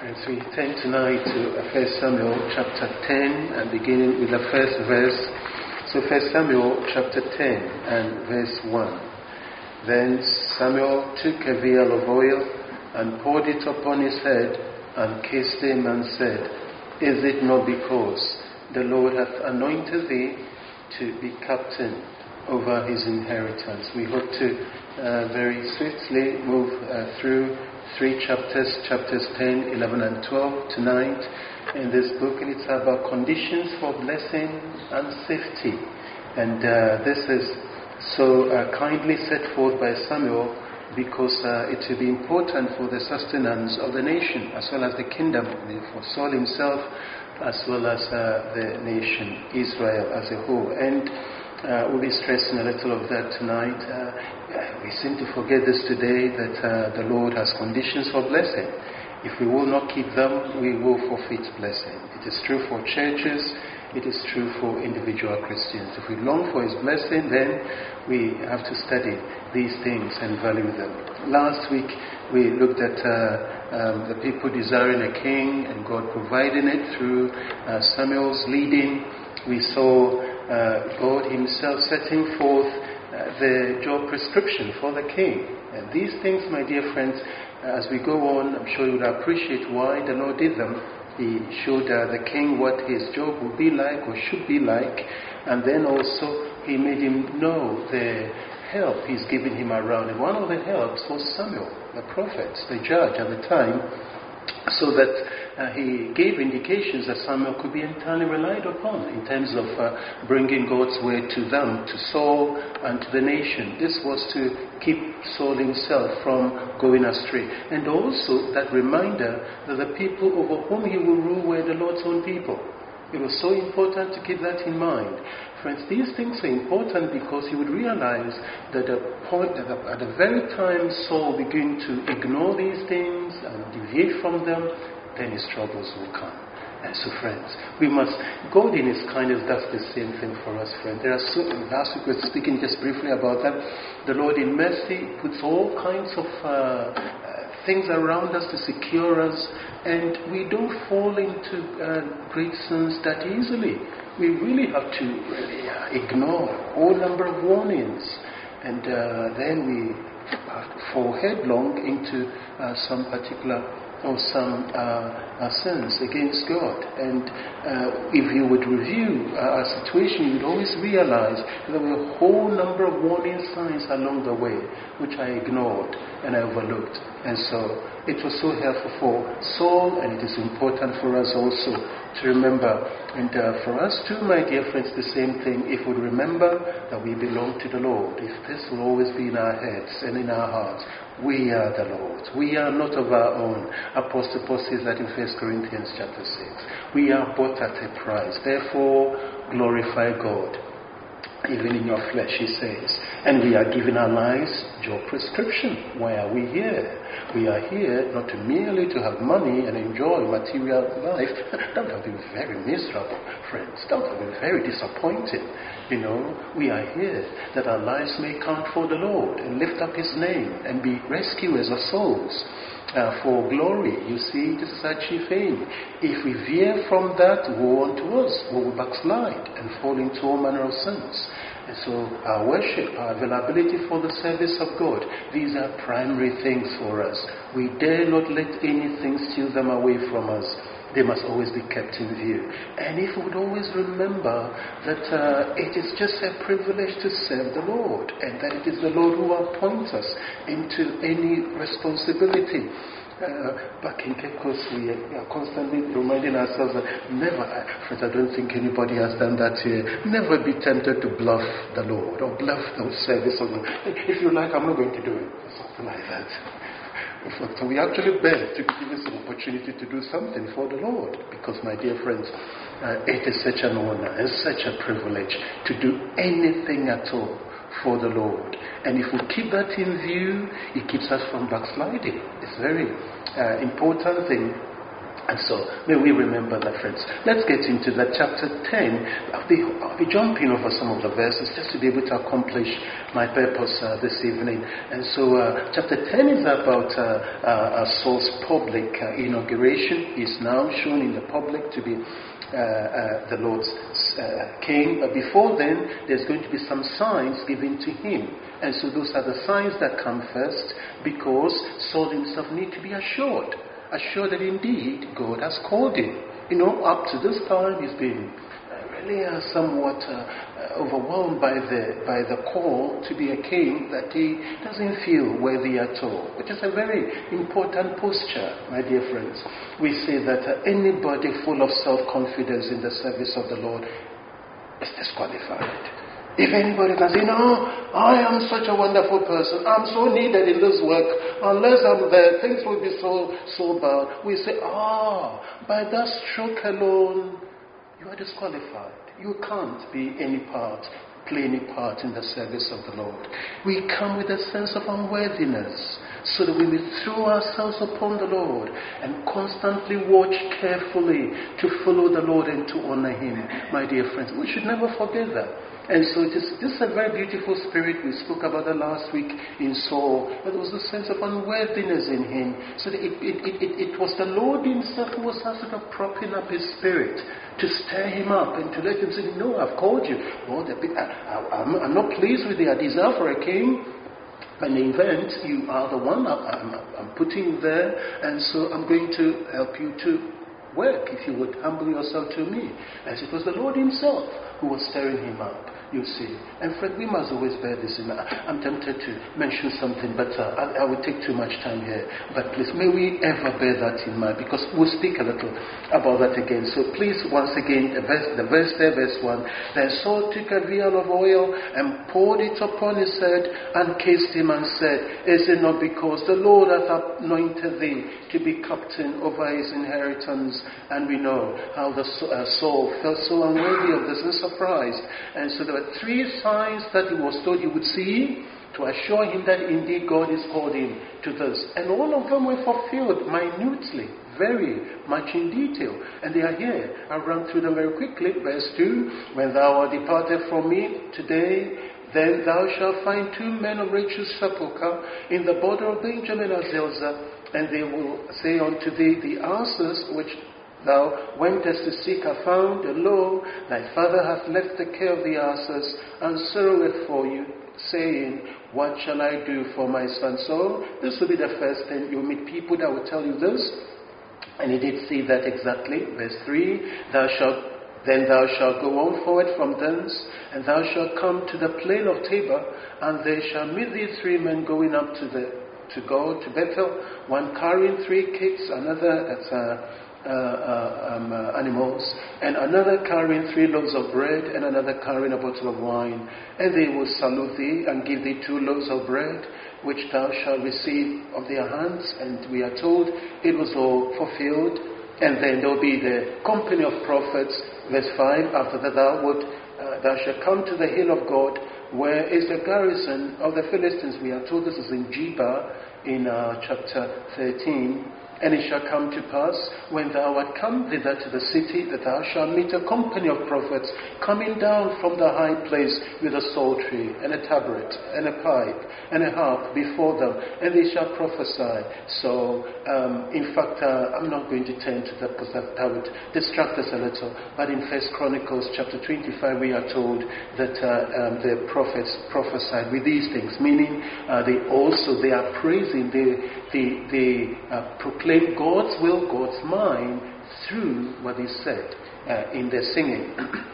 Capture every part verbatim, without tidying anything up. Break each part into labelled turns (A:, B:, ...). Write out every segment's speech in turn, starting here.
A: Friends, we turn tonight to First Samuel chapter ten and beginning with the first verse. So First Samuel chapter ten and verse one. Then Samuel took a vial of oil and poured it upon his head and kissed him and said, Is it not because the Lord hath anointed thee to be captain over his inheritance? We hope to uh, very swiftly move uh, through three chapters, chapters ten, eleven and twelve tonight in this book, and it's about conditions for blessing and safety. And uh, this is so uh, kindly set forth by Samuel because uh, it will be important for the sustenance of the nation as well as the kingdom, for Saul himself as well as uh, the nation Israel as a whole. And Uh, we'll be stressing a little of that tonight. Uh, we seem to forget this today, that uh, the Lord has conditions for blessing. If we will not keep them, we will forfeit blessing. It is true for churches. It is true for individual Christians. If we long for His blessing, then we have to study these things and value them. Last week, we looked at uh, um, the people desiring a king and God providing it through uh, Samuel's leading. We saw Uh, God himself setting forth uh, the job prescription for the king. And these things, my dear friends, uh, as we go on, I'm sure you would appreciate why the Lord did them. He showed uh, the king what his job would be like or should be like, and then also he made him know the help he's giving him around. And one of the helps was Samuel, the prophet, the judge at the time, so that uh, he gave indications that Samuel could be entirely relied upon in terms of uh, bringing God's word to them, to Saul and to the nation. This was to keep Saul himself from going astray. And also that reminder that the people over whom he will rule were the Lord's own people. It was so important to keep that in mind. Friends, these things are important because you would realize that at the, point, at the, at the very time Saul began to ignore these things and deviate from them, then his troubles will come. And so, friends, we must, God in His kindness does the same thing for us, friends. There are so, last week we were speaking just briefly about that. The Lord in mercy puts all kinds of uh, uh, things around us to secure us, and we don't fall into uh, great sins that easily. We really have to really, uh, ignore a whole number of warnings, and uh, then we fall headlong into uh, some particular or some uh, uh, sins against God. And uh, if you would review uh, our situation, you would always realize that there were a whole number of warning signs along the way which I ignored and I overlooked. And so it was so helpful for Saul, and it is important for us also to remember. And uh, for us too, my dear friends, the same thing. If we remember that we belong to the Lord, if this will always be in our heads and in our hearts, we are the Lord's. We are not of our own. Apostle Paul says that in First Corinthians chapter six. We are bought at a price. Therefore, glorify God. Even in your flesh, he says. And we are giving our lives job prescription. Why are we here? We are here not to merely to have money and enjoy material life. That would have been very miserable, friends. That would have been very disappointing. You know, we are here that our lives may count for the Lord and lift up His name and be rescuers of souls. Uh, for glory, you see, this is our chief aim. If we veer from that, woe unto us, we will backslide and fall into all manner of sins. And so our worship, our availability for the service of God, these are primary things for us. We dare not let anything steal them away from us. They must always be kept in view. And if we would always remember that uh, it is just a privilege to serve the Lord, and that it is the Lord who appoints us into any responsibility. Uh, back in Cape Coast, we are constantly reminding ourselves that never, friends, I don't think anybody has done that here, never be tempted to bluff the Lord or bluff the service of the Lord. If you like, I'm not going to do it. Something like that. So we actually beg to be given some opportunity to do something for the Lord, because, my dear friends, uh, it is such an honor and such a privilege to do anything at all for the Lord. And if we keep that in view, it keeps us from backsliding. It's a very uh, important thing And so, may we remember that, friends. Let's get into that chapter ten. I'll be, I'll be jumping over some of the verses just to be able to accomplish my purpose uh, this evening. And so, uh, chapter ten is about uh, uh, Saul's public uh, inauguration. He's now shown in the public to be uh, uh, the Lord's uh, king. But before then, there's going to be some signs given to him. And so, those are the signs that come first, because Saul himself needs to be assured. Assured that indeed God has called him. You know, up to this time he's been uh, really uh, somewhat uh, uh, overwhelmed by the by the call to be a king that he doesn't feel worthy at all, which is a very important posture, my dear friends. We say that uh, anybody full of self-confidence in the service of the Lord is disqualified. If anybody can say, no, I am such a wonderful person, I'm so needed in this work, unless I'm there, things will be so, so bad. We say, ah, by that stroke alone, you are disqualified. You can't be any part, play any part in the service of the Lord. We come with a sense of unworthiness, so that we will throw ourselves upon the Lord and constantly watch carefully to follow the Lord and to honor Him, my dear friends. We should never forget that. And so it is, this is a very beautiful spirit. We spoke about that last week in Saul. But there was a sense of unworthiness in him. So that it, it, it, it, it was the Lord himself who was sort of propping up his spirit to stir him up and to let him say, no, I've called you. Well, the, I, I, I'm, I'm not pleased with the desire for a king. But in the event, you are the one I'm, I'm putting you there. And so I'm going to help you to work, if you would humble yourself to me. As it was the Lord himself who was stirring him up, you see. And friend, we must always bear this in mind. I'm tempted to mention something, but uh, I, I would take too much time here. But please, may we ever bear that in mind, because we'll speak a little about that again. So please, once again, the verse, the verse there, verse one. Then Saul took a vial of oil and poured it upon his head and kissed him and said, is it not because the Lord hath anointed thee to be captain over his inheritance? And we know how the uh, Saul felt so unworthy of this and surprised. And so there were three signs that he was told he would see to assure him that indeed God has called him to this. And all of them were fulfilled minutely, very much in detail. And they are here. I'll run through them very quickly. Verse two, when thou art departed from me today, then thou shalt find two men of Rachel's sepulchre in the border of Benjamin and Zelzah, and they will say unto thee, the asses which thou wentest to seek are found, and lo, thy father hath left the care of the asses, and sorroweth for you, saying, what shall I do for my son? So, this will be the first thing. You'll meet people that will tell you this. And he did see that exactly. Verse three, thou shalt Then thou shalt go on forward from thence, and thou shalt come to the plain of Tabor, and there shall meet thee three men going up to the to go to Bethel, one carrying three cakes, another that's uh, uh, uh, um, uh, animals, and another carrying three loaves of bread, and another carrying a bottle of wine. And they will salute thee, and give thee two loaves of bread, which thou shalt receive of their hands. And we are told it was all fulfilled. And then there will be the company of prophets. Verse five, after that thou would, uh, thou shalt come to the hill of God, where is the garrison of the Philistines. We are told this is in Geba in uh, chapter thirteen. And it shall come to pass, when thou art come thither to the city, that thou shalt meet a company of prophets coming down from the high place with a psaltery, and a tabret, and a pipe, and a harp before them, and they shall prophesy. So, um, in fact, uh, I'm not going to turn to that because that, that would distract us a little. But in First Chronicles chapter twenty-five, we are told that uh, um, the prophets prophesied with these things, meaning uh, they also, they are praising, they, they, they uh, proclaim God's will, God's mind through what He said uh, in their singing.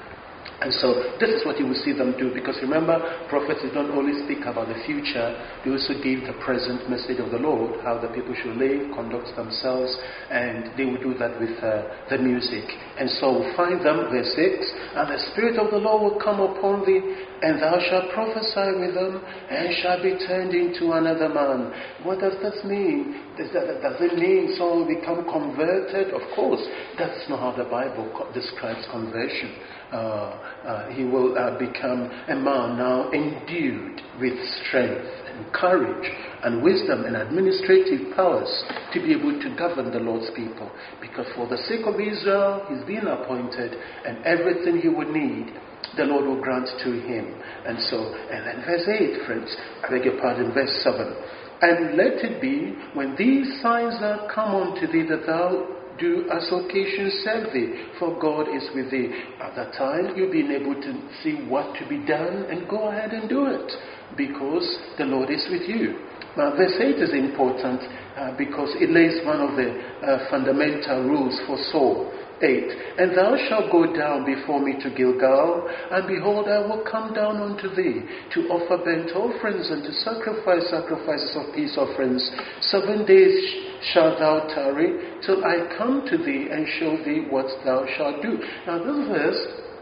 A: And so this is what you will see them do, because remember, prophets don't only speak about the future, they also give the present message of the Lord, how the people should live, conduct themselves, and they will do that with uh, the music. And so we'll find them, verse six, and the Spirit of the Lord will come upon thee, and thou shalt prophesy with them, and shalt be turned into another man. What does this mean? Does, that, does it mean someone will become converted? Of course, that's not how the Bible co- describes conversion. Uh, uh, he will uh, become a man now endued with strength and courage and wisdom and administrative powers to be able to govern the Lord's people. Because for the sake of Israel, he's been appointed, and everything he would need, the Lord will grant to him. And so, and then verse eight, friends, I beg your pardon, verse seven. And let it be, when these signs are come unto thee, that thou do as occasion serve thee, for God is with thee. At that time, you'll be able to see what to be done and go ahead and do it, because the Lord is with you. Now, verse eight is important uh, because it lays one of the uh, fundamental rules for Saul. eight. And thou shalt go down before me to Gilgal, and behold, I will come down unto thee to offer burnt offerings and to sacrifice sacrifices of peace offerings. Seven days shalt thou tarry till I come to thee and show thee what thou shalt do. Now this verse,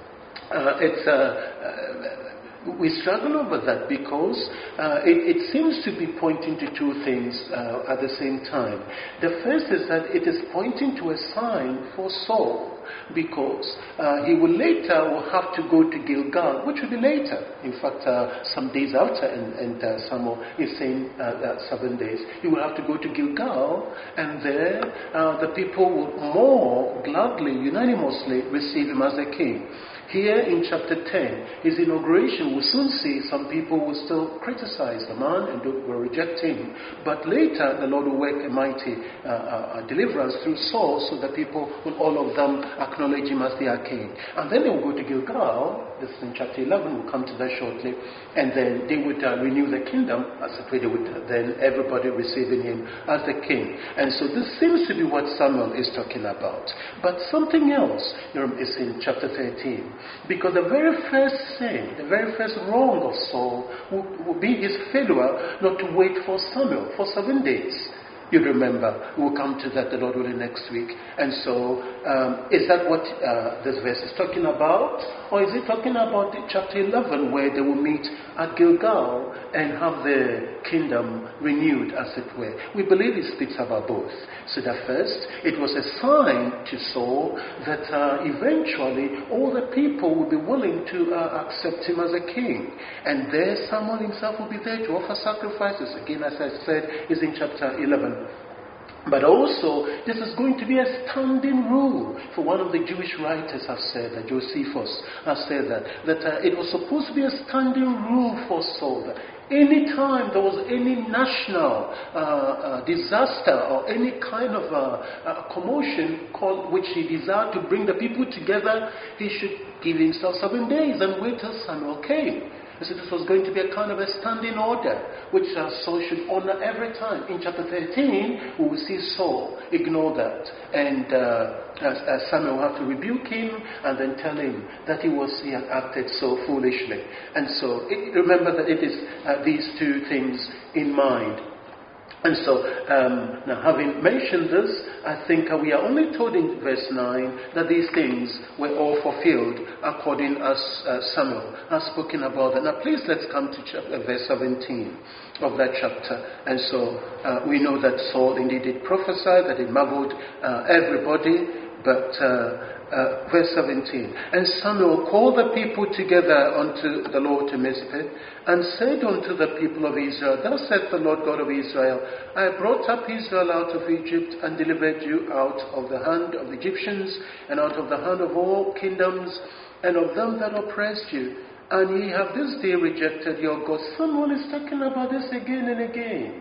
A: uh, it's uh, uh, we struggle over that because uh, it, it seems to be pointing to two things uh, at the same time. The first is that it is pointing to a sign for Saul, because uh, he will later will have to go to Gilgal, which will be later. In fact, uh, some days after, and, and uh, Samuel is saying uh, that seven days, he will have to go to Gilgal, and there uh, the people will more gladly, unanimously receive him as a king. Here in chapter ten, his inauguration, will soon see some people will still criticize the man and will reject him. But later, the Lord will work a mighty uh, uh, deliverance through Saul, so that people will all of them acknowledge him as their king. And then they will go to Gilgal. This is in chapter eleven, we'll come to that shortly. And then they would uh, renew the kingdom, as it were, they would uh, then everybody receiving him as the king. And so this seems to be what Samuel is talking about. But something else is in chapter thirteen. Because the very first sin, the very first wrong of Saul will, will be his failure not to wait for Samuel for seven days. You remember, we'll come to that, the Lord willing, next week. And so, um, is that what uh, this verse is talking about? Or is it talking about chapter eleven, where they will meet at Gilgal and have the kingdom renewed, as it were? We believe it speaks about both. So that first, it was a sign to Saul that uh, eventually all the people will be willing to uh, accept him as a king. And there Samuel himself will be there to offer sacrifices. Again, as I said, is in chapter eleven. But also, this is going to be a standing rule. For one of the Jewish writers have said, that Josephus has said that, that uh, it was supposed to be a standing rule for Saul. That any time there was any national uh, uh, disaster or any kind of uh, uh, commotion called, which he desired to bring the people together, he should give himself seven days and wait till Samuel came. So this was going to be a kind of a standing order, which uh, Saul should honor every time. In chapter thirteen, we will see Saul ignore that. And uh, as, as Samuel will have to rebuke him and then tell him that he was he had acted so foolishly. And so it, remember that it is uh, these two things in mind. And so, um, now having mentioned this, I think uh, we are only told in verse nine that these things were all fulfilled according as uh, Samuel has spoken about them. Now please let's come to chapter, verse seventeen of that chapter. And so uh, we know that Saul indeed did prophesy, that he marveled uh, everybody. But uh, uh, verse seventeen, and Samuel called the people together unto the Lord to Mizpeh, and said unto the people of Israel, Thus saith the Lord God of Israel, I brought up Israel out of Egypt, and delivered you out of the hand of the Egyptians, and out of the hand of all kingdoms, and of them that oppressed you. And ye have this day rejected your God. Someone is talking about this again and again.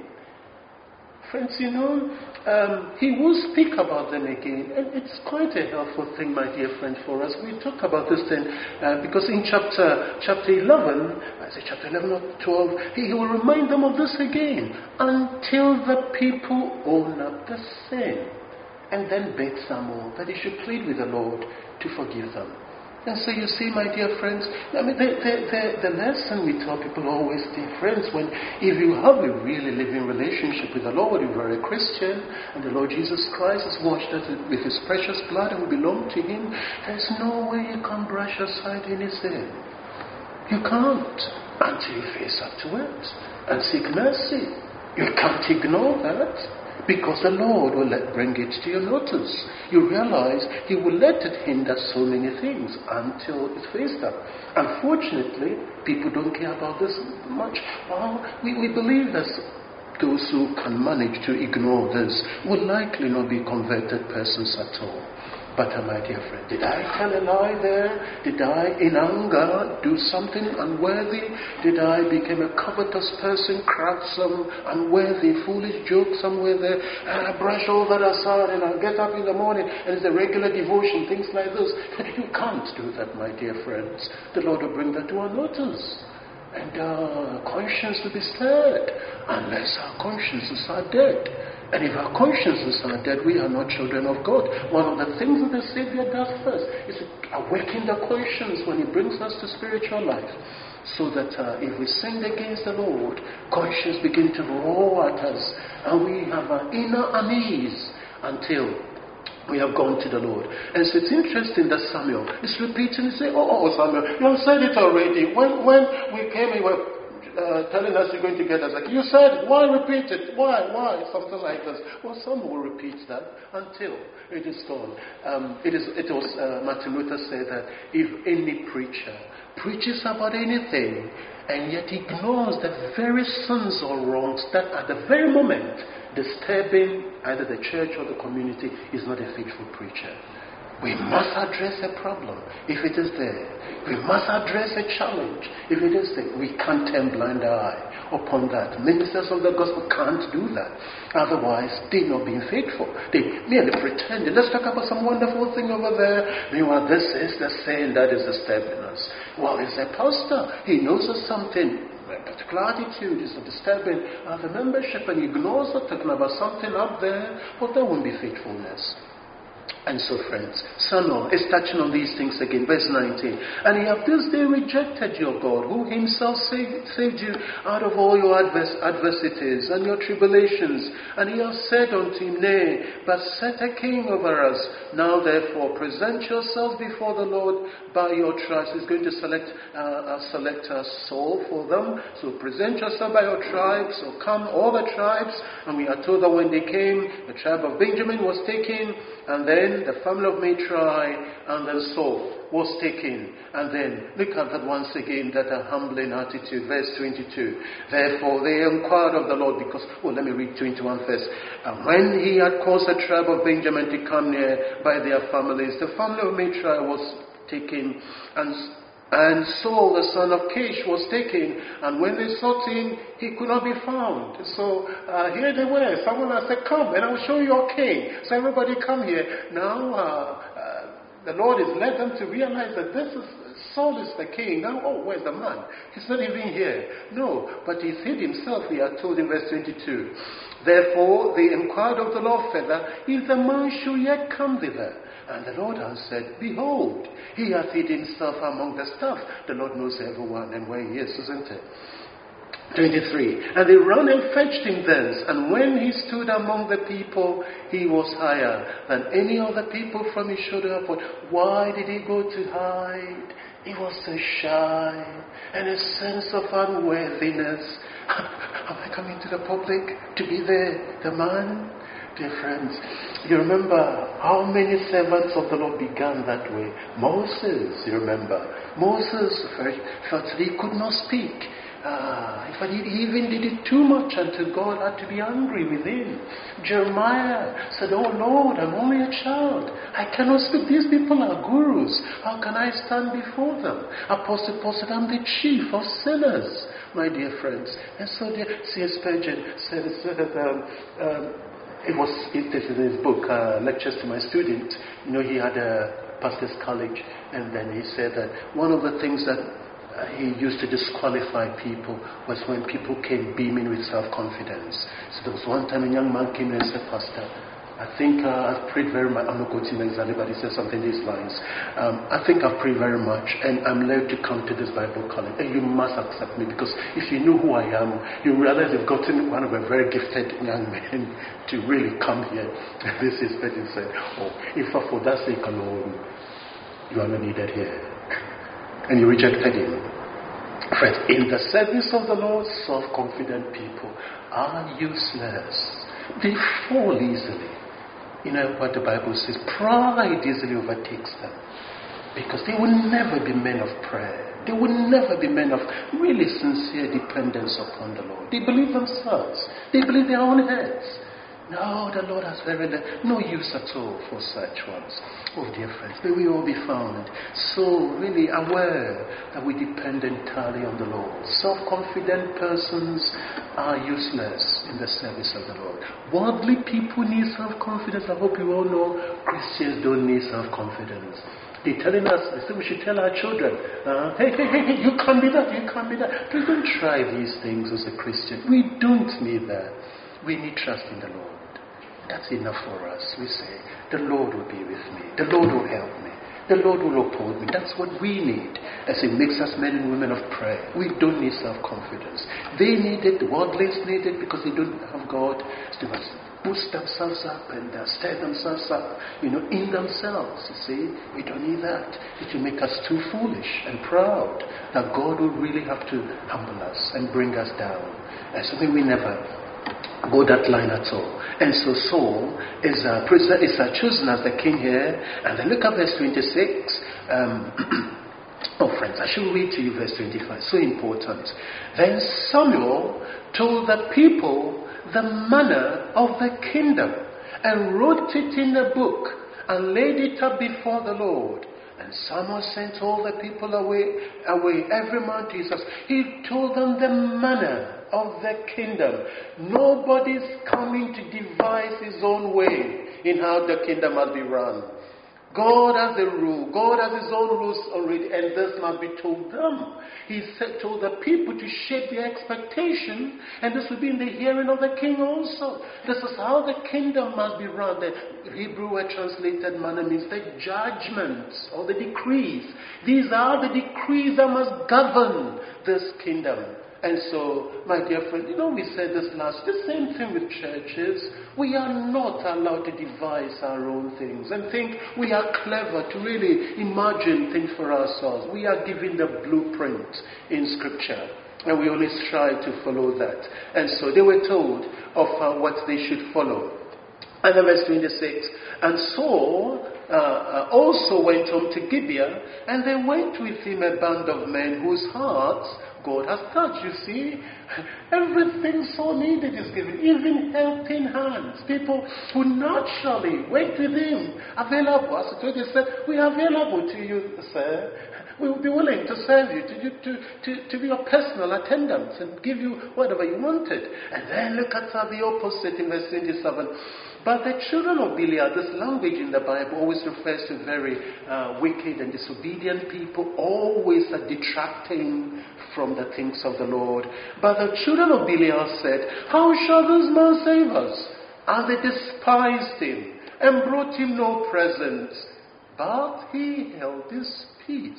A: Friends, you know, um, he will speak about them again, and it's quite a helpful thing, my dear friend, for us. We talk about this then, uh, because in chapter chapter eleven, I say chapter eleven or twelve, he, he will remind them of this again, until the people own up the sin, and then beg Samuel that he should plead with the Lord to forgive them. And so you see, my dear friends, I mean, the, the, the, the lesson we tell people always, dear friends, when if you have a really living relationship with the Lord, you are a Christian, and the Lord Jesus Christ has washed us with his precious blood and we belong to him, there's no way you can brush aside any sin. You can't, until you face up to it and seek mercy. You can't ignore that. Because the Lord will let, bring it to your notice. You realize he will let it hinder so many things until it's faced up. Unfortunately, people don't care about this much. Well, we, we believe this. those who can manage to ignore this will likely not be converted persons at all. But uh, my dear friend, did I tell a lie there? Did I, in anger, do something unworthy? Did I become a covetous person, crack some unworthy, foolish joke somewhere there? And I brush all that aside and I get up in the morning and it's a regular devotion, things like this. You can't do that, my dear friends. The Lord will bring that to our notice. And our uh, conscience will be stirred unless our consciences are dead. And if our consciences are dead, we are not children of God. One of the things that the Savior does first is to awaken the conscience when He brings us to spiritual life. So that uh, if we sinned against the Lord, conscience begin to roar at us. And we have an inner unease until we have gone to the Lord. And so it's interesting that Samuel is repeating and saying, oh, oh, Samuel, you have said it already. When, when we came, we were Uh, telling us you're going to get us. Like you said, why repeat it? Why? Why? Something like this. Well, some will repeat that until it is gone. Um, it is. It was uh, Martin Luther said that if any preacher preaches about anything and yet ignores the very sins or wrongs that at the very moment disturbing either the church or the community, is not a faithful preacher. We must address a problem if it is there. We must address a challenge if it is there. We can't turn blind eye upon that. Ministers of the gospel can't do that. Otherwise, they're not being faithful. They merely pretend. Let's talk about some wonderful thing over there. Meanwhile, this is the sin that is disturbing us. Well, he's a pastor. He knows of something. A particular attitude is disturbing uh, the membership, and he ignores it, talking about something up there. Well, that won't be faithfulness. And so, friends, Samuel is touching on these things again. Verse nineteen. And ye have this day rejected your God, who himself saved, saved you out of all your advers- adversities and your tribulations. And he has said unto him, Nay, but set a king over us. Now, therefore, present yourselves before the Lord by your tribes. He's going to select uh, uh, select a soul for them. So present yourself by your tribes. So come, all the tribes. And we are told that when they came, the tribe of Benjamin was taken. And then the family of Matri, and then Saul was taken. And then look at that once again, that a humbling attitude. Verse twenty-two. Therefore they inquired of the Lord, because, oh, let me read twenty-one first. And when he had caused the tribe of Benjamin to come near by their families, the family of Matri was taken, and And Saul, the son of Kish, was taken. And when they sought him, he could not be found. So uh, here they were. Someone had said, come, and I will show you your king. So everybody come here. Now uh, uh, the Lord has led them to realize that this is Saul is the king. Now, oh, where's the man? He's not even here. No, but he's hid himself, we are told in verse twenty-two. Therefore they inquired of the Lord further, if the man should yet come thither. And the Lord answered, behold, he hath hid himself among the stuff. The Lord knows everyone and where he is, isn't it? twenty-three. And they ran and fetched him thence. And when he stood among the people, he was higher than any other people from his shoulder upward. Why did he go to hide? He was so shy, and a sense of unworthiness. Am I coming to the public to be there, the man? Dear friends, you remember how many servants of the Lord began that way? Moses, you remember. Moses felt that he could not speak. Ah, in fact, he even did it too much until God had to be angry with him. Jeremiah said, oh Lord, I'm only a child. I cannot speak. These people are gurus. How can I stand before them? Apostle Paul said, I'm the chief of sinners, my dear friends. And so dear C S Spurgeon said, said that um, um, it was it is in his book, uh, Lectures to My Student. You know, he had a pastor's college, and then he said that one of the things that uh, he used to disqualify people was when people came beaming with self-confidence. So there was one time a young man came in and said, Pastor, I think uh, I've prayed very much. I'm not quoting exactly, but he said something these lines. Um, I think I've prayed very much, and I'm led to come to this Bible college. And you must accept me, because if you know who I am, you realize you've gotten one of a very gifted young men to really come here. And this is what he said. Oh, if for that sake alone, you are not needed here. And you rejected him. Friends, in the service of the Lord, self-confident people are useless. They fall easily. You know what the Bible says, pride easily overtakes them. Because they will never be men of prayer. They will never be men of really sincere dependence upon the Lord. They believe themselves. They believe their own heads. No, the Lord has very little, no use at all for such ones. Oh, dear friends, may we all be found so really aware that we depend entirely on the Lord. Self-confident persons are useless in the service of the Lord. Worldly people need self-confidence. I hope you all know Christians don't need self-confidence. They're telling us, they say we should tell our children, uh, hey, hey, hey, hey, you can't be that, you can't be that. Please don't try these things as a Christian. We don't need that. We need trust in the Lord. That's enough for us. We say, the Lord will be with me. The Lord will help me. The Lord will uphold me. That's what we need as it makes us men and women of prayer. We don't need self-confidence. They need it, the worldlings need it because they don't have God. So they must boost themselves up and uh, stir themselves up, you know, in themselves. You see, we don't need that. It will make us too foolish and proud that God will really have to humble us and bring us down. And so may we never go that line at all. And so Saul is, uh, is uh, chosen as the king here. And then look at verse twenty-six. Um, oh, friends, I should read to you verse twenty-five. So important. Then Samuel told the people the manner of the kingdom and wrote it in a book and laid it up before the Lord. And Samuel sent all the people away, away, every man to his house. He told them the manner of the kingdom. Nobody's coming to devise his own way in how the kingdom must be run. God has the rule. God has his own rules already, and this must be told them. He said, told the people to shape their expectation, and this will be in the hearing of the king also. This is how the kingdom must be run. The Hebrew word translated manner means the judgments or the decrees. These are the decrees that must govern this kingdom. And so, my dear friend, you know, we said this last, the same thing with churches. We are not allowed to devise our own things and think we are clever to really imagine things for ourselves. We are given the blueprint in Scripture, and we always try to follow that. And so they were told of uh, what they should follow. And then verse twenty-six, and Saul uh, uh, also went home to Gibeah, and there went with him a band of men whose hearts God has touched. You see, everything Saul needed is given, even helping hands. People who naturally went with him, available. As I told you, said, we are available to you, sir. We will be willing to serve you, to, to, to, to be your personal attendants and give you whatever you wanted. And then look at uh, the opposite in verse twenty-seven. But the children of Belial, this language in the Bible always refers to very uh, wicked and disobedient people, always uh, detracting from the things of the Lord. But the children of Belial said, how shall this man save us? And they despised him and brought him no presents. But he held his peace.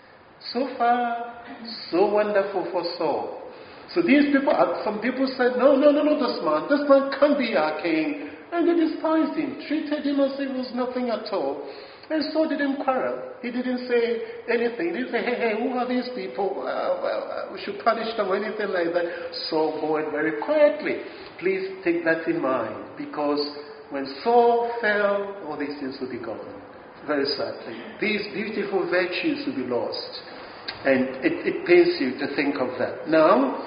A: So far, so wonderful for Saul. So these people, some people said, no, no, no, no, this man, this man can't be our king. And they despised him, treated him as if it was nothing at all. And Saul didn't quarrel. He didn't say anything. He didn't say, hey, hey, who are these people? Uh, well, uh, we should punish them or anything like that. Saul bore it very quietly. Please take that in mind, because when Saul fell, all these things will be gone. Very sadly. These beautiful virtues will be lost. And it, it pains you to think of that. Now,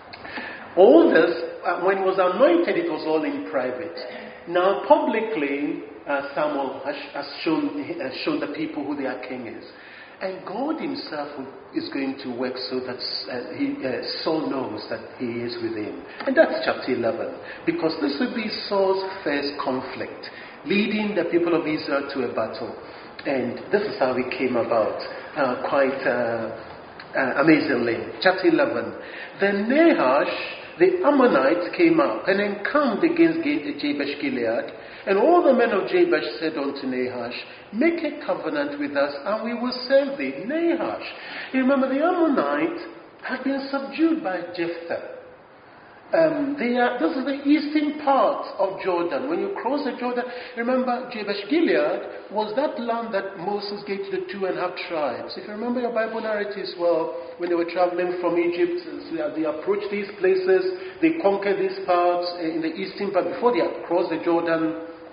A: all this, uh, when he was anointed, it was all in private. Now, publicly, uh, Samuel has, has, shown, has shown the people who their king is. And God himself is going to work so that uh, he, uh, Saul knows that he is with him. And that's chapter eleven. Because this will be Saul's first conflict, leading the people of Israel to a battle. And this is how it came about, uh, quite uh, uh, amazingly. Chapter eleven. Then Nahash, the Ammonites, came up and encamped against Jabesh Gilead. And all the men of Jabesh said unto Nahash, make a covenant with us, and we will serve thee. Nahash. You remember, the Ammonites had been subdued by Jephthah. Um, they are, this is the eastern part of Jordan. When you cross the Jordan, remember, Jabesh Gilead was that land that Moses gave to the two and a half tribes. If you remember your Bible narratives, well, when they were traveling from Egypt, they approached these places, they conquered these parts in the eastern part before they had crossed the Jordan.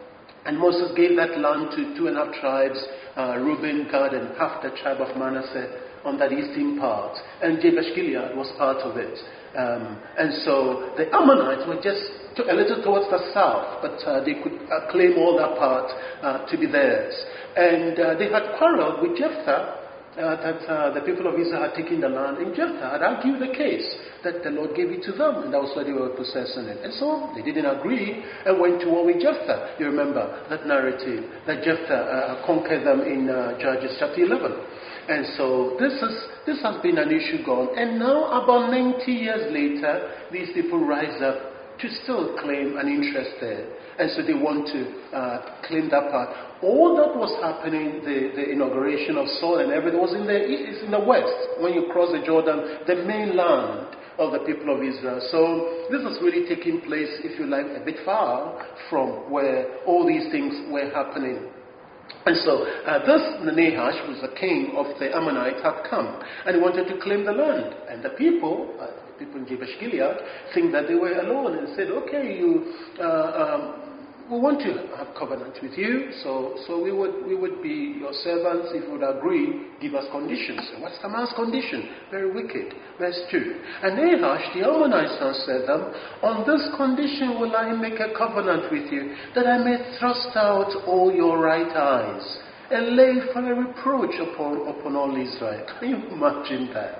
A: And Moses gave that land to two and a half tribes, uh, Reuben, Gad, and half the tribe of Manasseh on that eastern part. And Jabesh Gilead was part of it. Um, and so the Ammonites were just to, a little towards the south, but uh, they could uh, claim all that part uh, to be theirs. And uh, they had quarreled with Jephthah uh, that uh, the people of Israel had taken the land, and Jephthah had argued the case that the Lord gave it to them, and that was why they were possessing it. And so they didn't agree and went to war with Jephthah. You remember that narrative that Jephthah uh, conquered them in uh, Judges chapter eleven. And so this is this has been an issue gone. And now, about ninety years later, these people rise up to still claim an interest there. And so they want to uh, claim that part. All that was happening, the, the inauguration of Saul and everything, was in the east, in the west. When you cross the Jordan, the mainland of the people of Israel. So this is really taking place, if you like, a bit far from where all these things were happening. And so uh, this Nahash, who was the king of the Ammonites, had come and he wanted to claim the land. And the people, uh, the people in Jabesh Gilead, think that they were alone and said, okay, you, uh, um, we want to have covenant with you, so so we would we would be your servants if you would agree, give us conditions. And what's the man's condition? Very wicked. Verse two. And Nahash, the Ammonite answered them, on this condition will I make a covenant with you, that I may thrust out all your right eyes, and lay for a reproach upon, upon all Israel. Can you imagine that?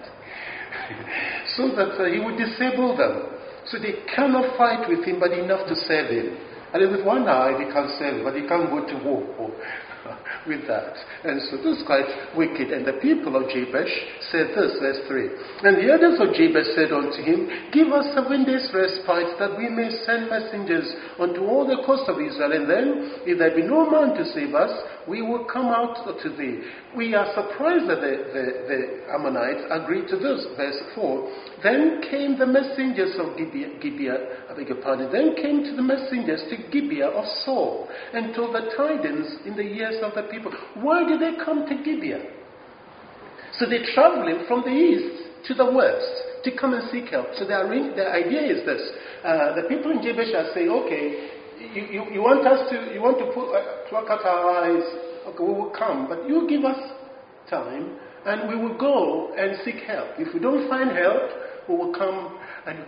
A: So that uh, he would disable them. So they cannot fight with him, but enough to serve him. And with one eye they can serve, but they can't go to war with that. And so this is quite wicked. And the people of Jabesh said this, verse three. And the elders of Jabesh said unto him, give us seven days' respite, that we may send messengers unto all the coast of Israel. And then, if there be no man to save us, we will come out to thee. We are surprised that the, the, the Ammonites agreed to this. Verse four. Then came the messengers of Gibeah, Gibeah, I beg your pardon, then came to the messengers to Gibeah of Saul, and told the tidings in the ears of the people. Why did they come to Gibeah? So they're traveling from the east to the west to come and seek help. So their, their idea is this. Uh, the people in Jabesh are saying, okay, you, you, you want us to, you want to put, uh, pluck out our eyes, okay, we will come, but you give us time, and we will go and seek help. If we don't find help, we will come and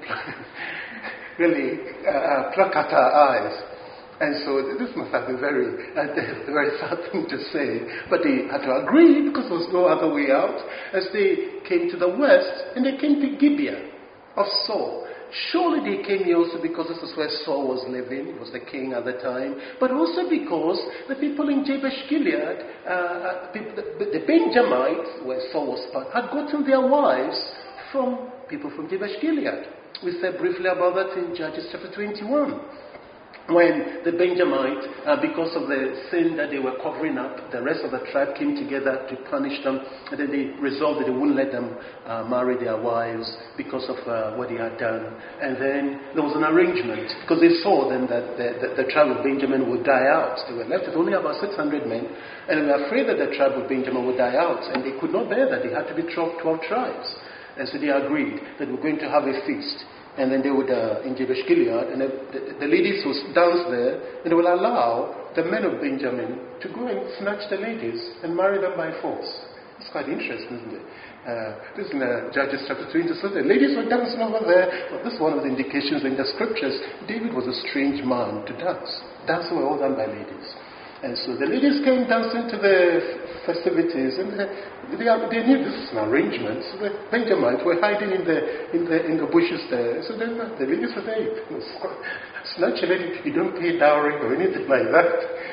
A: really uh, pluck out our eyes. And so this must have been very, uh, very sad thing to say. But they had to agree because there was no other way out. As they came to the west, and they came to Gibeah of Saul. Surely they came here also because this is where Saul was living. He was the king at the time. But also because the people in Jabesh Gilead, uh, the, the Benjamites, where Saul was part, had gotten their wives from people from Jabesh Gilead. We said briefly about that in Judges chapter twenty-one. When the Benjamites, uh, because of the sin that they were covering up, the rest of the tribe came together to punish them, and then they resolved that they wouldn't let them uh, marry their wives because of uh, what they had done. And then there was an arrangement, because they saw then that the, the, the tribe of Benjamin would die out. They were left with only about six hundred men, and they were afraid that the tribe of Benjamin would die out, and they could not bear that. They had to be twelve, twelve tribes. And so they agreed that we're going to have a feast. And then they would, uh, in Jabesh Gilead, and the, the, the ladies would dance there, and they will allow the men of Benjamin to go and snatch the ladies and marry them by force. It's quite interesting, isn't it? Uh, this is in uh, Judges chapter twenty. So the ladies were dancing over there. Well, this is one of the indications in the scriptures. David was a strange man to dance. Dances were all done by ladies. And so the ladies came dancing to the festivities, and they, they, they knew this is an arrangement. So the Benjamites were hiding in the in the in the bushes there. So then the ladies were there. Snatch a lady. You don't pay dowry or anything like that.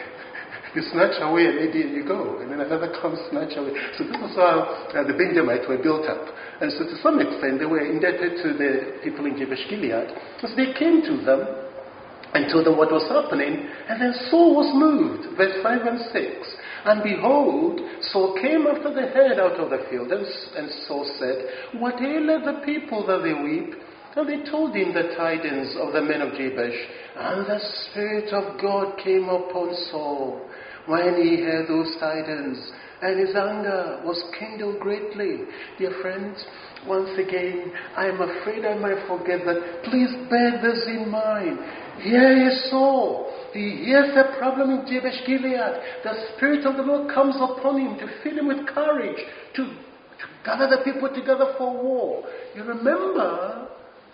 A: You snatch away a lady and you go, and then another comes snatch away. So this is how uh, the Benjamites were built up. And so to some extent they were indebted to the people in Jabesh Gilead. So they came to them and told them what was happening, and then Saul was moved. Verse five and six. And behold, Saul came after the herd out of the field, and, and Saul said, what aileth the people that they weep? And they told him the tidings of the men of Jabesh. And the Spirit of God came upon Saul. when he heard those tidings, and his anger was kindled greatly. Dear friends, once again, I am afraid I might forget that. Please bear this in mind. Here is Saul. He hears the problem in Jabesh Gilead. The Spirit of the Lord comes upon him to fill him with courage, to, to gather the people together for war. You remember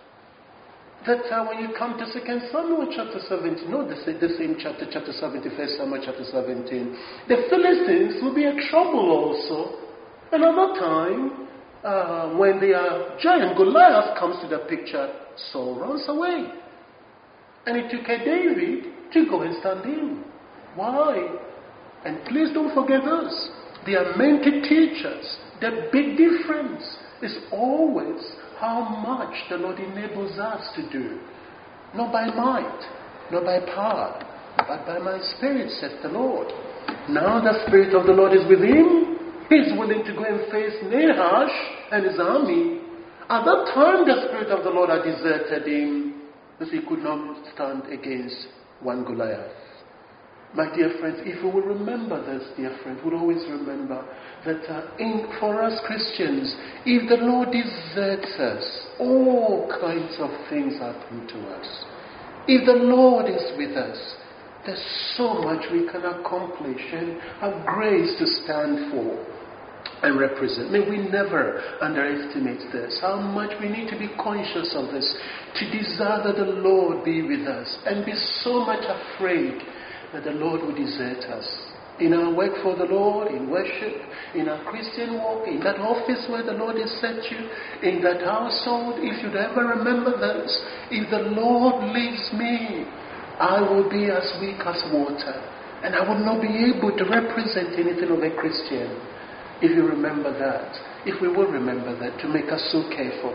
A: that uh, when you come to Second Samuel chapter seventeen, no, the, the same chapter, chapter seventeen, First Samuel chapter seventeen, the Philistines will be in trouble also. Another time, uh, when the uh, giant Goliath comes to the picture, Saul runs away. And it took a David to go and stand in. Why? And please don't forget this. They are meant to teach us. The big difference is always how much the Lord enables us to do. Not by might, not by power, but by my Spirit, says the Lord. Now the Spirit of the Lord is with him. He's willing to go and face Nahash and his army. At that time, the Spirit of the Lord had deserted him, because he could not stand against one Goliath. My dear friends, if we will remember this, dear friends, we'll always remember that uh, in, for us Christians, if the Lord deserts us, all kinds of things happen to us. If the Lord is with us, there's so much we can accomplish and have grace to stand for and represent. May we never underestimate this, how much we need to be conscious of this, to desire that the Lord be with us and be so much afraid that the Lord will desert us. In our work for the Lord, in worship, in our Christian walk, in that office where the Lord has set you, in that household, if you'd ever remember this, if the Lord leaves me, I will be as weak as water, and I will not be able to represent anything of a Christian. If you remember that, if we will remember that, to make us so careful.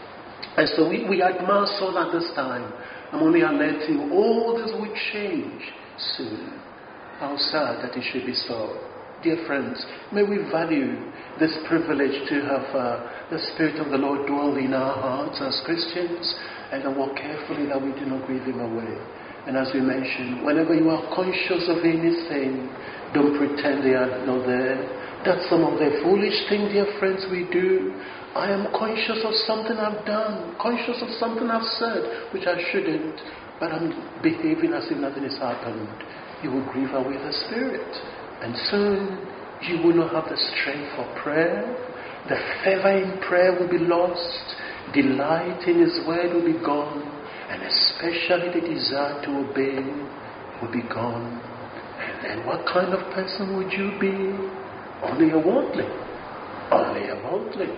A: And so we, we admire Saul at this time. I'm only alerting, all this will change soon. How sad that it should be so. Dear friends, may we value this privilege to have uh, the Spirit of the Lord dwell in our hearts as Christians, and walk carefully that we do not grieve him away. And as we mentioned, whenever you are conscious of anything, don't pretend they are not there. That's some of the foolish things, dear friends, we do. I am conscious of something I've done, conscious of something I've said, which I shouldn't, but I'm behaving as if nothing has happened. You will grieve away the Spirit, and soon you will not have the strength for prayer. The fervor in prayer will be lost. Delight in His word will be gone, and especially the desire to obey will be gone. And then what kind of person would you be? Only a worldly. Only a worldly.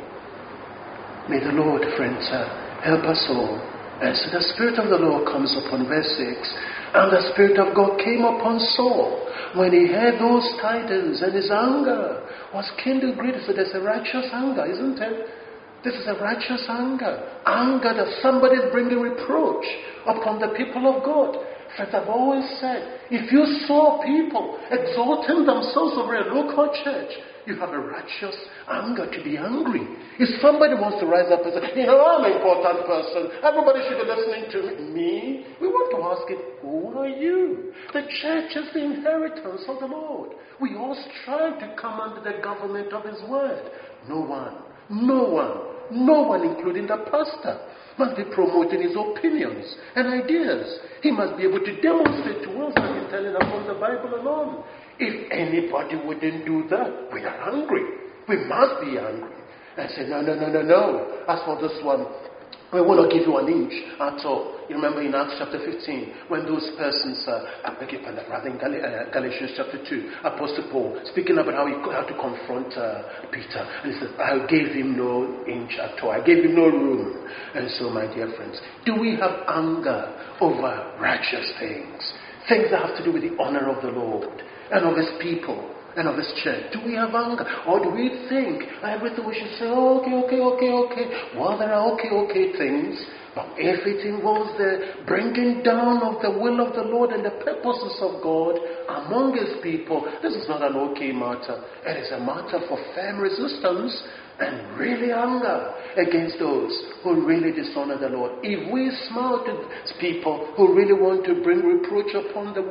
A: May the Lord, friends, uh, help us all. And so the Spirit of the Lord comes upon verse six. And the Spirit of God came upon Saul when he heard those tidings, and his anger was kindled greatly. So there's a righteous anger, isn't it? This is a righteous anger. Anger that somebody is bringing reproach upon the people of God. Friends, I've always said, if you saw people exalting themselves over a local church, you have a righteous anger to be angry. If somebody wants to rise up and say, you know, I'm an important person, everybody should be listening to me. Me? We want to ask it, who are you? The church is the inheritance of the Lord. We all strive to come under the government of His word. No one, no one, no one, including the pastor, must be promoting his opinions and ideas. He must be able to demonstrate to us that he's telling us from the Bible alone. If anybody wouldn't do that, we are angry. We must be angry. And say, no, no, no, no, no. As for this one, we will not give you an inch at all. You remember in Acts chapter fifteen, when those persons, uh, I beg your pardon, rather in Gal- uh, Galatians chapter two, Apostle Paul, speaking about how he had to confront uh, Peter. And he said, I gave him no inch at all. I gave him no room. And so, my dear friends, do we have anger over righteous things? Things that have to do with the honor of the Lord and of His people and of His church. Do we have anger? Or do we think everything we should say, oh, okay, okay, okay, okay. Well, there are okay, okay things. But if it involves the bringing down of the will of the Lord and the purposes of God among His people, this is not an okay matter. It is a matter for firm resistance and really anger against those who really dishonor the Lord. If we smile to people who really want to bring reproach upon the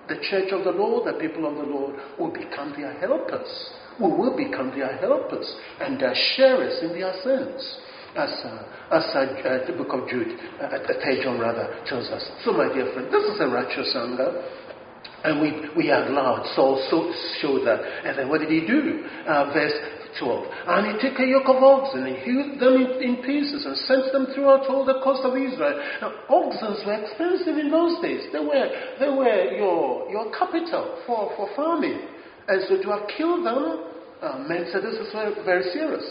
A: The church of the Lord, the people of the Lord, will become their helpers. We will become their helpers and their sharers in their sins. As, uh, as uh, uh, the book of Jude, uh, uh, John rather, tells us. So my dear friend, this is a righteous anger. And we, we are glad. Saul so, showed that. And then what did he do? Uh, verse twelve. And he took a yoke of oxen and hewed them in, in pieces and sent them throughout all the coast of Israel. Now, oxen were expensive in those days. They were, they were your, your capital for, for farming. And so to have killed them uh, meant that this is very, very serious.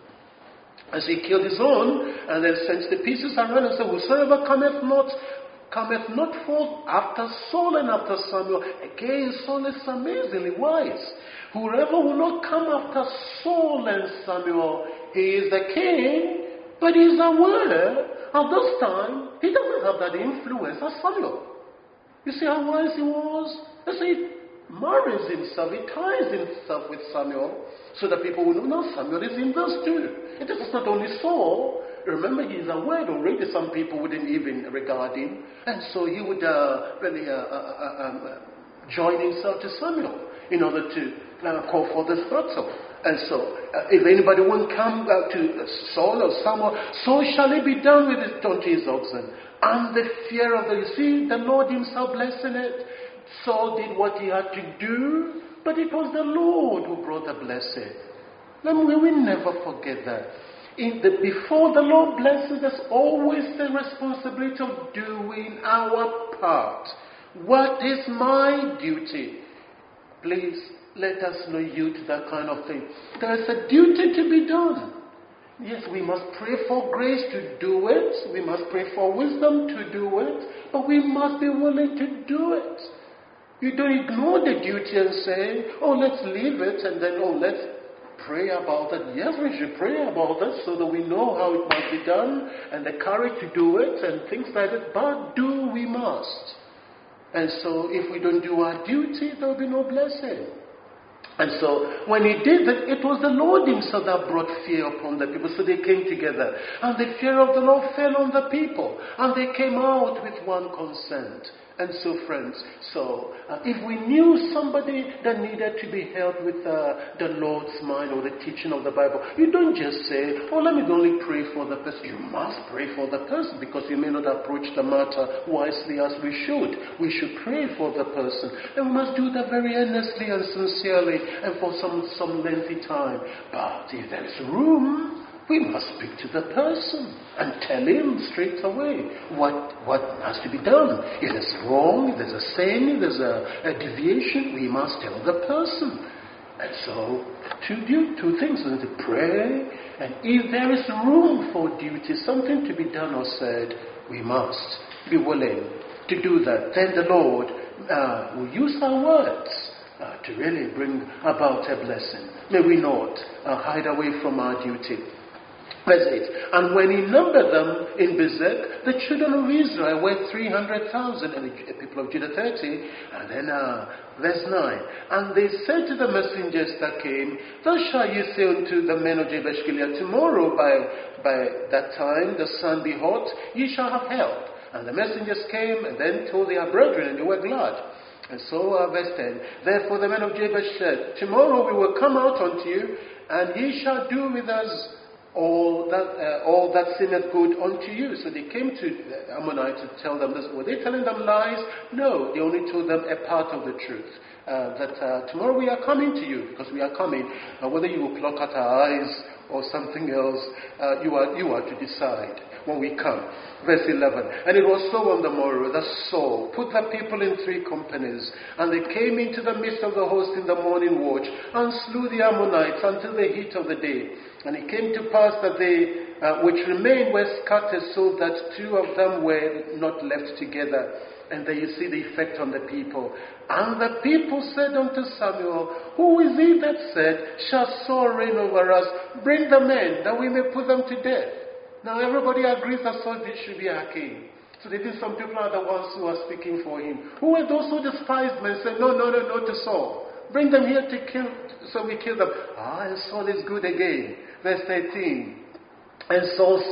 A: As he killed his own and then sent the pieces around and said, whosoever cometh not cometh not forth after Saul and after Samuel. Again, Saul is amazingly wise. Whoever will not come after Saul and Samuel, he is the king, but he is aware at this time he doesn't have that influence as Samuel. You see how wise he was? You see, he marries himself, he ties himself with Samuel, so that people will know, no, Samuel is in this too. It is not only Saul. Remember, he is aware already. Some people wouldn't even regard him. And so he would uh, really uh, uh, um, uh, join himself to Samuel in order to uh, call for this battle. And so, uh, if anybody won't come uh, to Saul or Samuel, so shall it be done with his donkeys, oxen. And the fear of the, you see, the Lord himself blessing it. Saul did what he had to do, but it was the Lord who brought the blessing. And we will never forget that. In the, before the Lord blesses, there's always the responsibility of doing our part. What is my duty? Please, let us not yield to that kind of thing. There is a duty to be done. Yes, we must pray for grace to do it. We must pray for wisdom to do it. But we must be willing to do it. You don't ignore the duty and say, oh, let's leave it, and then, oh, let's pray about it. Yes, we should pray about it so that we know how it must be done and the courage to do it and things like that. But do we must. And so if we don't do our duty, there will be no blessing. And so when he did that, it was the Lord himself that brought fear upon the people. So they came together. And the fear of the Lord fell on the people. And they came out with one consent. And so, friends, so uh, if we knew somebody that needed to be helped with uh, the Lord's mind or the teaching of the Bible, you don't just say, oh, let me only pray for the person. You must pray for the person because we may not approach the matter wisely as we should. We should pray for the person. And we must do that very earnestly and sincerely and for some, some lengthy time. But if there is room, we must speak to the person and tell him straight away what, what has to be done. If it's wrong, if there's a sin, if there's a, a deviation, we must tell the person. And so, to do two things, and to pray, and if there is room for duty, something to be done or said, we must be willing to do that. Then the Lord uh, will use our words uh, to really bring about a blessing. May we not uh, hide away from our duty. Verse eight. And when he numbered them in Bezek, the children of Israel were three hundred thousand, and the people of Judah thirty. And then uh, verse nine. And they said to the messengers that came, thus shall ye say unto the men of Jabesh Gilead, tomorrow by, by that time the sun be hot, ye shall have help. And the messengers came and then told their brethren, and they were glad. And so, uh, verse ten, therefore the men of Jabesh said, tomorrow we will come out unto you, and ye shall do with us all that uh, all that seemeth good unto you. So they came to the Ammonites to tell them this. Were they telling them lies? No, they only told them a part of the truth. Uh, that uh, tomorrow we are coming to you, because we are coming. Uh, whether you will pluck at our eyes or something else, uh, you are you are to decide when we come. Verse eleven. And it was so on the morrow that Saul put the people in three companies, and they came into the midst of the host in the morning watch, and slew the Ammonites until the heat of the day. And it came to pass that they uh, which remained were scattered, so that two of them were not left together. And there you see the effect on the people. And the people said unto Samuel, who is he that said, shall Saul reign over us? Bring the men, that we may put them to death. Now everybody agrees that Saul should be our king. So they think some people are the ones who are speaking for him. Who were those who despised men and said, no, no, no, no to Saul. Bring them here to kill, so we kill them. Ah, and Saul is good again. Verse thirteen. And Saul said,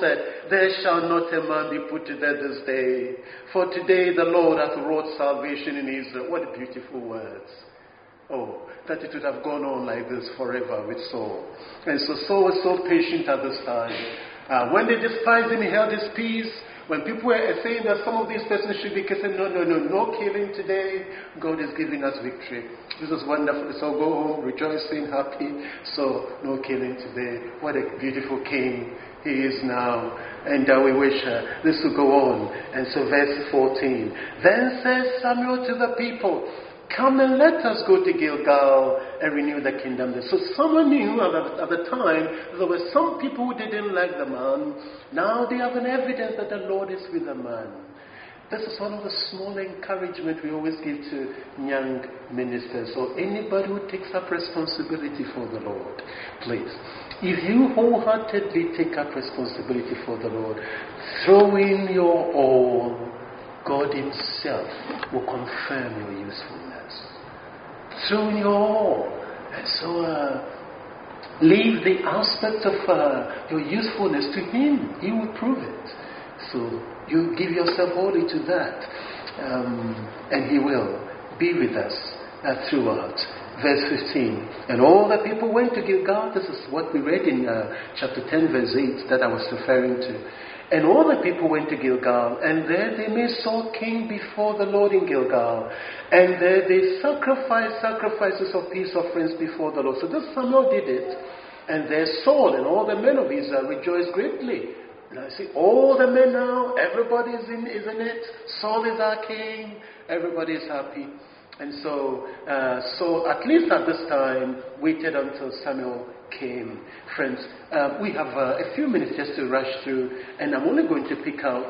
A: there shall not a man be put to death this day. For today the Lord hath wrought salvation in Israel. What beautiful words. Oh, that it would have gone on like this forever with Saul. And so Saul was so patient at this time. Uh, when they despised him, he held his peace. When people were saying that some of these persons should be killed, no, no, no, no killing today. God is giving us victory. This is wonderful. So go home rejoicing, happy. So no killing today. What a beautiful king he is now. And uh, we wish uh, this will go on. And so verse fourteen. Then says Samuel to the people, come and let us go to Gilgal and renew the kingdom there. So someone knew at the, at the time there were some people who didn't like the man. Now they have an evidence that the Lord is with the man. This is one of the small encouragement we always give to young ministers or anybody who takes up responsibility for the Lord. Please, if you wholeheartedly take up responsibility for the Lord, throw in your all, God himself will confirm your usefulness. Throw in your all. And so uh, leave the aspect of uh, your usefulness to him. He will prove it. So you give yourself wholly to that. Um, and he will be with us uh, throughout. Verse fifteen. And all the people went to Gilgal. This is what we read in uh, chapter ten, verse eight that I was referring to. And all the people went to Gilgal, and there they made Saul king before the Lord in Gilgal. And there they sacrificed sacrifices of peace offerings before the Lord. So this Samuel did it. And there Saul and all the men of Israel rejoiced greatly. Now see, all the men now, everybody is in, is in it. Saul is our king. Everybody is happy. And so, uh, so at least at this time, waited until Samuel came. Friends, uh, we have uh, a few minutes just to rush through, and I'm only going to pick out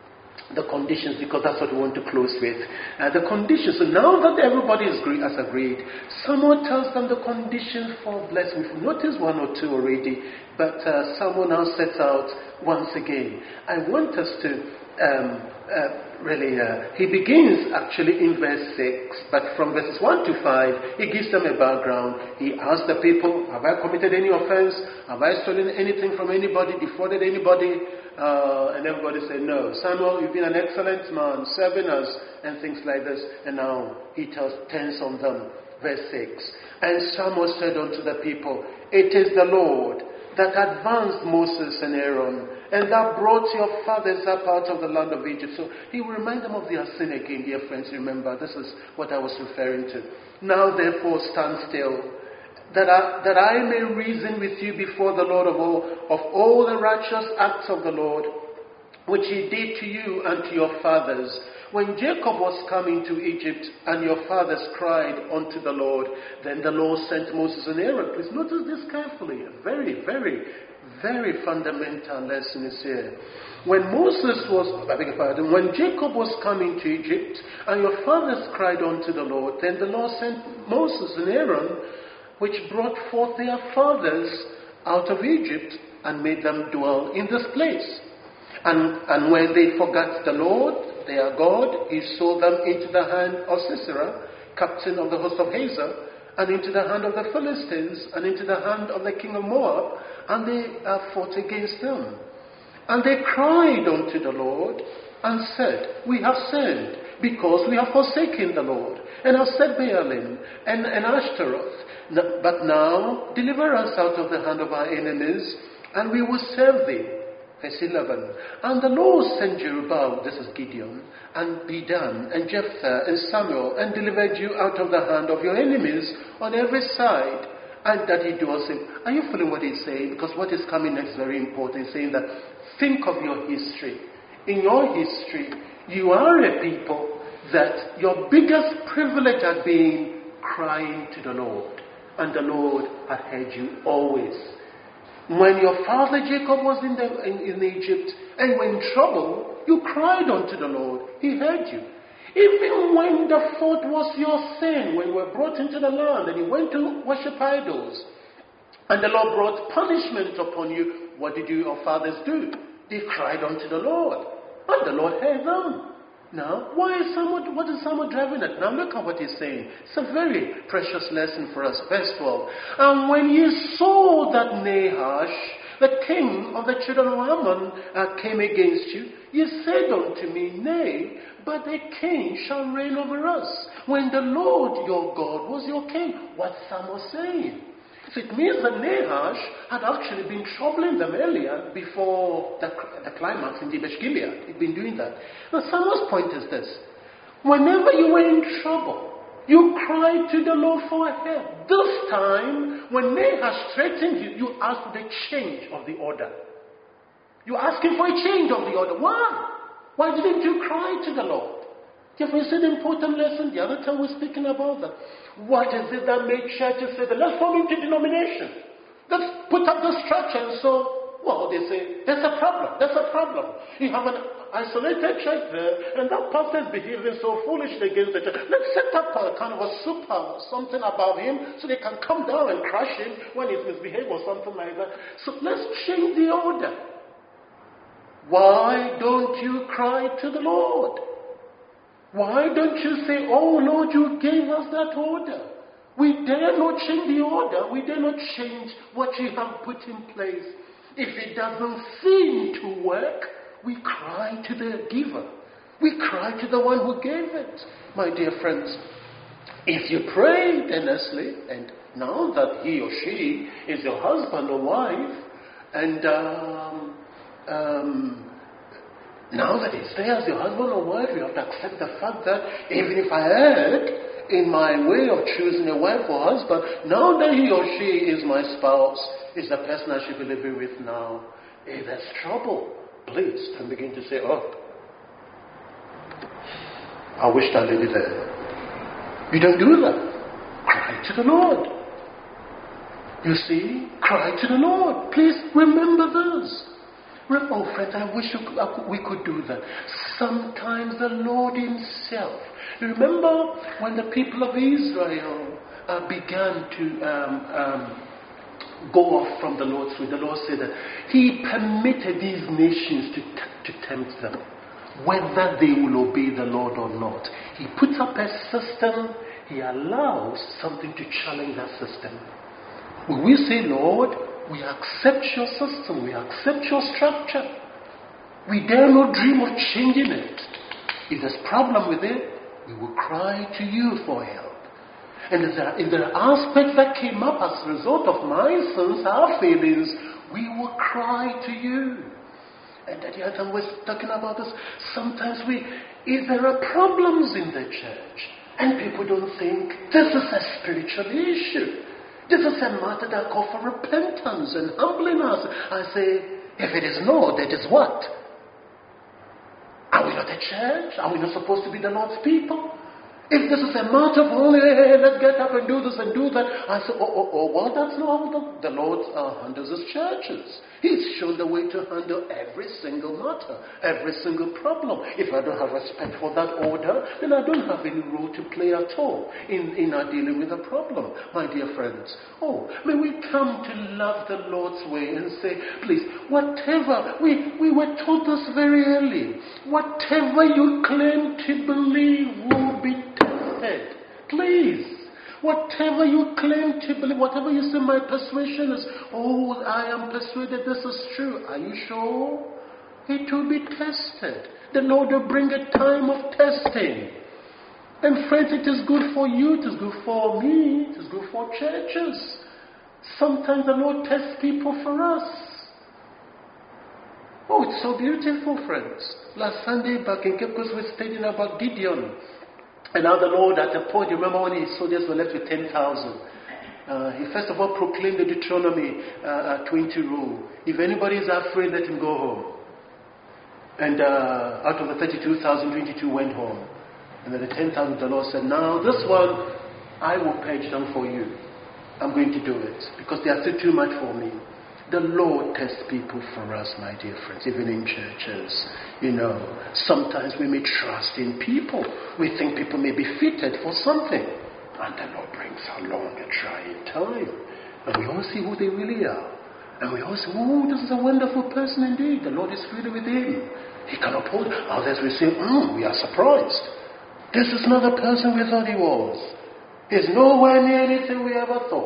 A: the conditions because that's what we want to close with. Uh, the conditions. So now that everybody is agree, has agreed, Samuel tells them the conditions for blessing. We've noticed one or two already, but uh, Samuel now sets out once again. I want us to um, uh, really, uh, he begins actually in verse six, but from verses one to five, he gives them a background. He asks the people, have I committed any offense? Have I stolen anything from anybody, defrauded anybody? Uh, and everybody said, no. Samuel, you've been an excellent man, serving us, and things like this. And now he tells tens on them. Verse six. And Samuel said unto the people, it is the Lord that advanced Moses and Aaron, and that brought your fathers up out of the land of Egypt. So he will remind them of their sin again, dear friends. Remember, this is what I was referring to. Now therefore stand still, that I, that I may reason with you before the Lord of all, of all the righteous acts of the Lord, which he did to you and to your fathers. When Jacob was coming to Egypt, and your fathers cried unto the Lord, then the Lord sent Moses and Aaron. Please notice this carefully. A very, very, very fundamental lesson is here. When Moses was, I beg your pardon, when Jacob was coming to Egypt, and your fathers cried unto the Lord, then the Lord sent Moses and Aaron, which brought forth their fathers out of Egypt, and made them dwell in this place. And, and when they forgot the Lord, their God, he sold them into the hand of Sisera, captain of the host of Hazor, and into the hand of the Philistines, and into the hand of the king of Moab, and they uh, fought against them. And they cried unto the Lord, and said, we have sinned, because we have forsaken the Lord, and have set Baalim and, and Ashtaroth. But now deliver us out of the hand of our enemies, and we will serve thee. Verse eleven. And the Lord sent Jerubbaal, this is Gideon, and Bedan, and Jephthah, and Samuel, and delivered you out of the hand of your enemies on every side. And that he dwells in. Are you following what he's saying? Because what is coming next is very important. He's saying that think of your history. In your history, you are a people that your biggest privilege has been crying to the Lord. And the Lord has heard you always. When your father Jacob was in, the, in, in Egypt and you were in trouble, you cried unto the Lord. He heard you. Even when the fault was your sin, when you were brought into the land and you went to worship idols, and the Lord brought punishment upon you, what did you, your fathers do? They cried unto the Lord, and the Lord heard them. Now, why is someone, what is someone driving at? Now look at what he's saying. It's a very precious lesson for us. Verse twelve. And when ye saw that Nahash, The king of the children of Ammon uh, came against you. You said unto me, Nay, but a king shall reign over us, when the Lord your God was your king. What Samuel saying? So it means that Nahash had actually been troubling them earlier before the, the climax in Jabesh Gilead. He'd been doing that. Now Samuel's point is this. Whenever you were in trouble, you cried to the Lord for help. This time, when Nahash threatened you, you asked for the change of the order. You asked him for a change of the order. Why? Why didn't you cry to the Lord? If we said an important lesson, the other time we were speaking about that. What is it that made churches say that let's form into denomination? Let's put up the structure. And so, well, they say, there's a problem. There's a problem. You have an isolated church there, and that pastor is behaving so foolishly against the church. Let's set up a kind of a super, something about him, so they can come down and crush him when he's misbehaved or something like that. So let's change the order. Why don't you cry to the Lord? Why don't you say, oh Lord, you gave us that order. We dare not change the order. We dare not change what you have put in place. If it doesn't seem to work, we cry to the giver. We cry to the one who gave it. My dear friends, if you pray earnestly, and now that he or she is your husband or wife, and um, um, now that he's there as your husband or wife, you have to accept the fact that even if I erred in my way of choosing a wife or husband, now that he or she is my spouse, is the person I should be living with now. If there's trouble, please don't begin to say, oh, I wish that lady there. You don't do that. Cry to the Lord. You see, cry to the Lord. Please remember this. Oh, friends, I wish we could do that. Sometimes the Lord himself. You remember when the people of Israel uh, began to um, um, go off from the Lord's way, the Lord said that he permitted these nations to, t- to tempt them, whether they will obey the Lord or not. He puts up a system, he allows something to challenge that system. Will we say, Lord, we accept your system, we accept your structure. We dare not dream of changing it. If there's a problem with it, we will cry to you for help. And if there, if there are aspects that came up as a result of my sins, our failings, we will cry to you. And at the other time we're talking about this, sometimes we, if there are problems in the church, and people don't think this is a spiritual issue. This is a matter that calls for repentance and humbling us. I say, if it is no, that is what? Are we not a church? Are we not supposed to be the Lord's people? If this is a matter of only, hey, hey, let's get up and do this and do that, I say, oh, oh, oh, well, that's not how the, the Lord uh, handles his churches. He's shown the way to handle every single matter, every single problem. If I don't have respect for that order, then I don't have any role to play at all in, in our dealing with the problem, my dear friends. Oh, may we come to love the Lord's way and say, please, whatever, we, we were taught this very early, whatever you claim to believe will be tested. Please, whatever you claim to believe, whatever you say, my persuasion is, oh, I am persuaded this is true. Are you sure? It will be tested. The Lord will bring a time of testing. And friends, it is good for you, it is good for me, it is good for churches. Sometimes the Lord tests people for us. Oh, it's so beautiful, friends. Last Sunday back in Cape Coast, we were studying about Gideon. And now the Lord, at a point, you remember when his soldiers were left with ten thousand. Uh, he first of all proclaimed the Deuteronomy uh, twenty rule. If anybody is afraid, let him go home. And uh, out of the thirty-two thousand, twenty-two went home. And then the ten thousand, the Lord said, now this one, I will purge them for you. I'm going to do it. Because they are still too much for me. The Lord tests people for us, my dear friends, even in churches. You know, sometimes we may trust in people. We think people may be fitted for something. And the Lord brings along a trying time. And we all see who they really are. And we all say, oh, this is a wonderful person indeed. The Lord is really with him. He can uphold. Others we say, hmm, we are surprised. This is not the person we thought he was. He's nowhere near anything we ever thought.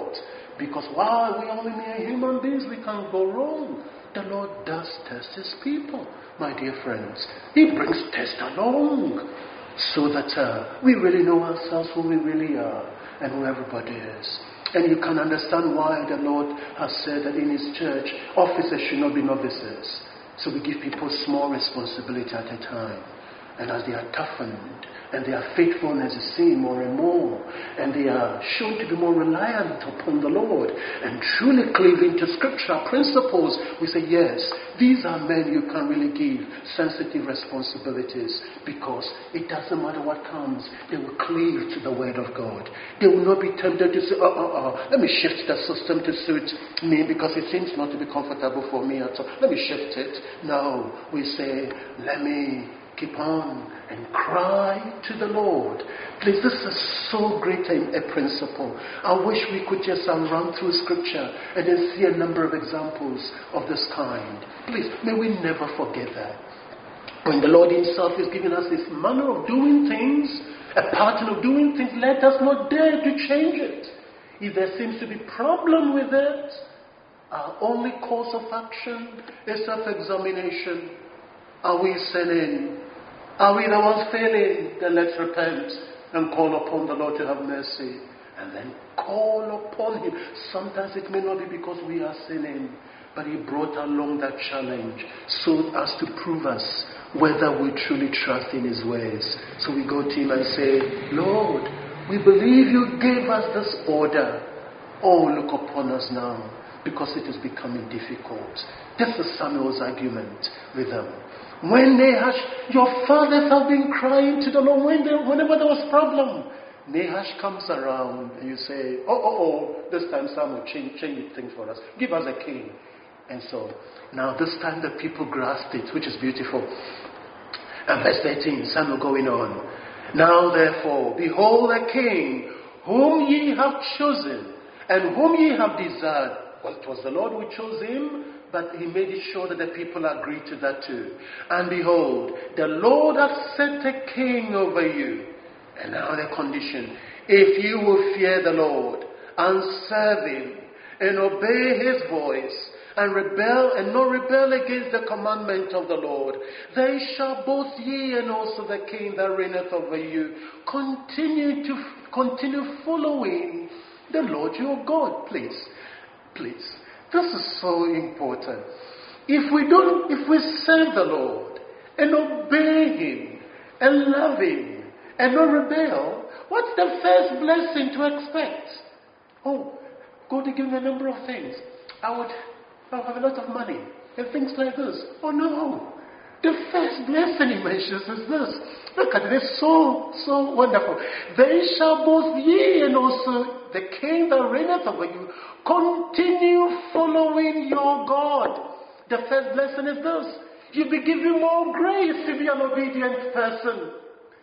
A: because while we only mere human beings, we can't go wrong. The Lord does test his people, my dear friends. He brings test along so that uh, we really know ourselves, who we really are, and who everybody is. And you can understand why the Lord has said that in his church, officers should not be novices. So we give people small responsibility at a time. And as they are toughened, and their faithfulness is seen more and more, and they are shown to be more reliant upon the Lord, and truly cleaving to scriptural principles, we say, yes, these are men you can really give sensitive responsibilities, because it doesn't matter what comes, they will cleave to the word of God. They will not be tempted to say, oh, oh, oh, let me shift the system to suit me, because it seems not to be comfortable for me at all. Let me shift it. No, we say, let me keep on and cry to the Lord. Please, this is so great a, a principle. I wish we could just uh, run through scripture and then see a number of examples of this kind. Please, may we never forget that. When the Lord himself is giving us this manner of doing things, a pattern of doing things, let us not dare to change it. If there seems to be problem with it, our only course of action is self-examination. Are we sinning? Are we the ones failing? Then let's repent and call upon the Lord to have mercy. And then call upon him. Sometimes it may not be because we are sinning, but he brought along that challenge so as to prove us whether we truly trust in his ways. So we go to him and say, Lord, we believe you gave us this order. Oh, look upon us now, because it is becoming difficult. This is Samuel's argument with them. When Nahash, your fathers have been crying to the Lord when they, whenever there was problem. Nahash comes around and you say, oh, oh, oh, this time Samuel change, change things for us. Give us a king. And so, now this time the people grasped it, which is beautiful. And verse thirteen, Samuel going on. Now therefore, behold a king, whom ye have chosen, and whom ye have desired. Well, it was the Lord who chose him, but he made it sure that the people agreed to that too. And behold, the Lord hath set a king over you. And now the condition, if you will fear the Lord, and serve him, and obey his voice, and rebel, and not rebel against the commandment of the Lord, they shall both ye and also the king that reigneth over you continue to continue following the Lord your God. Please, please. This is so important. If we don't, if we serve the Lord and obey him and love him and not rebel, what's the first blessing to expect? Oh, God will give me a number of things. I would, I would have a lot of money and things like this. Oh no. The first blessing he mentions is this. Look at it, it's so, so wonderful. They shall both ye and also the king that reigneth over you continue following your God. The first blessing is this. You'll be given more grace to be an obedient person.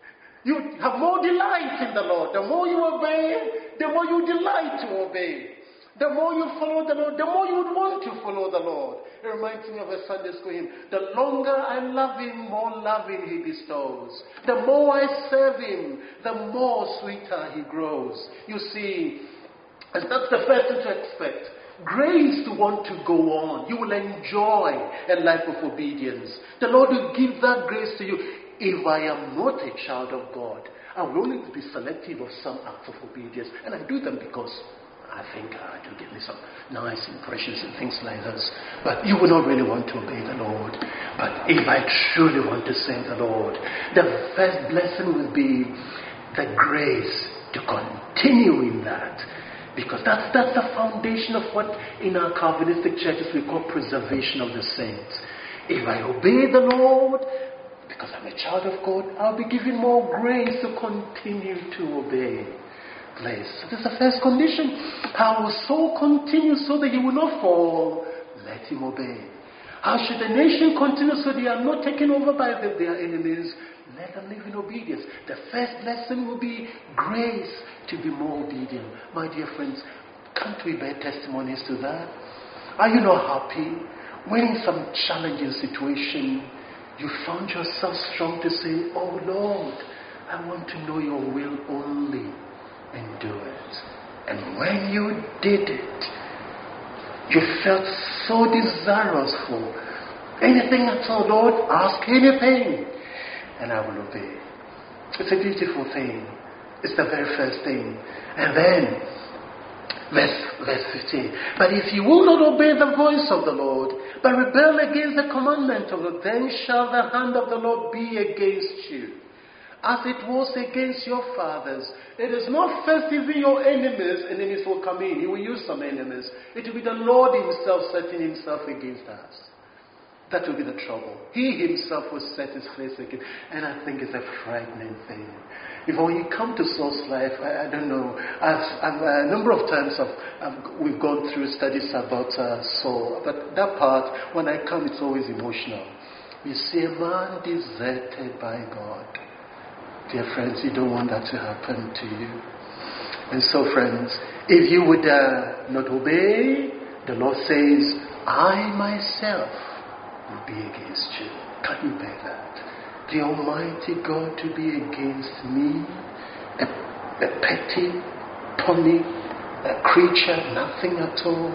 A: You have more delight in the Lord. The more you obey, the more you delight to obey. The more you follow the Lord, the more you would want to follow the Lord. It reminds me of a Sunday school hymn. The longer I love him, more loving he bestows. The more I serve him, the more sweeter he grows. You see, and that's the first thing to expect. Grace to want to go on. You will enjoy a life of obedience. The Lord will give that grace to you. If I am not a child of God, I will only be selective of some acts of obedience. And I do them because I think uh, it will give me some nice impressions and things like this. But you will not really want to obey the Lord. But if I truly want to serve the Lord, the first blessing will be the grace to continue in that. Because that's, that's the foundation of what in our Calvinistic churches we call preservation of the saints. If I obey the Lord, because I'm a child of God, I'll be given more grace to continue to obey. Place. So that's the first condition. I will so continue so that he will not fall. Let him obey. How should the nation continue so they are not taken over by the, their enemies? Let them live in obedience. The first lesson will be grace to be more obedient. My dear friends, can't we bear testimonies to that? Are you not happy when in some challenging situation you found yourself strong to say, oh Lord, I want to know your will only, and do it? And when you did it, you felt so desirous for anything at all. Lord, ask anything, and I will obey. It's a beautiful thing. It's the very first thing. And then, verse, verse fifteen. But if you will not obey the voice of the Lord, but rebel against the commandment of the Lord, then shall the hand of the Lord be against you, as it was against your fathers. It is not first even your enemies, enemies will come in. He will use some enemies. It will be the Lord himself setting himself against us. That will be the trouble. He himself will set his face against. And I think it's a frightening thing. If when you come to Saul's life, I, I don't know. I've, I've, a number of times I've, I've, we've gone through studies about uh, Saul. But that part, when I come, it's always emotional. You see a man deserted by God. Dear friends, you don't want that to happen to you. And so, friends, if you would uh, not obey, the Lord says, I myself will be against you. Can you bear that? The Almighty God to be against me, a, a petty, puny a creature, nothing at all.